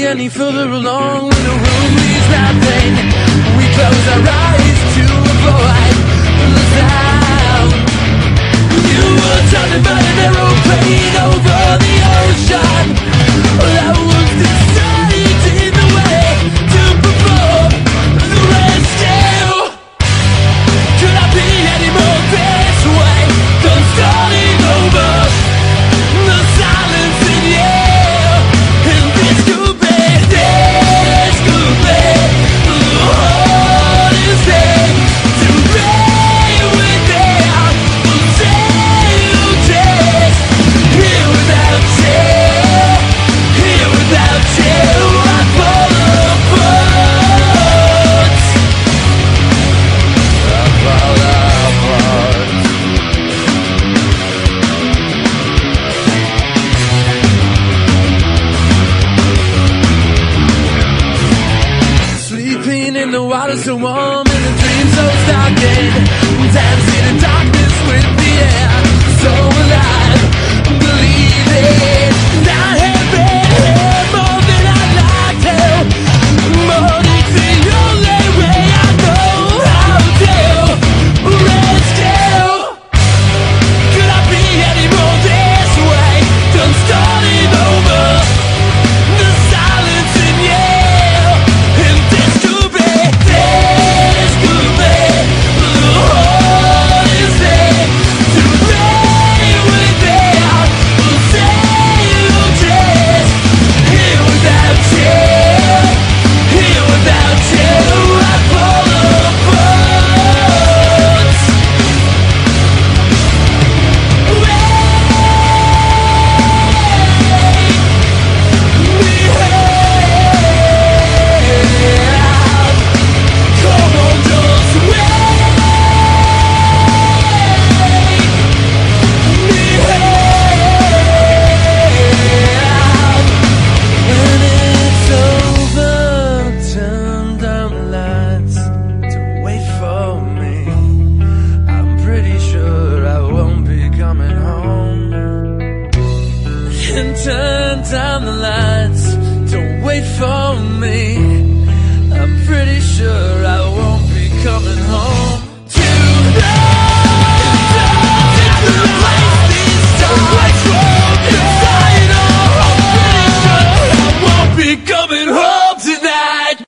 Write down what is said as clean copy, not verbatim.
any further along when the room needs nothing. We close our eyes to avoid the sound. You were talking about an aeroplane over the ocean. That was decided in the way to perform the rescue. Could I be any more this way than starting over? The silence in the air, and this could be. What is there to play with them? We'll say no chance. Here without you, here without you, I fall apart. I fall apart. Sleeping in the water so warm and the dream so darkened. Dancing in darkness with the air so alive. Believing I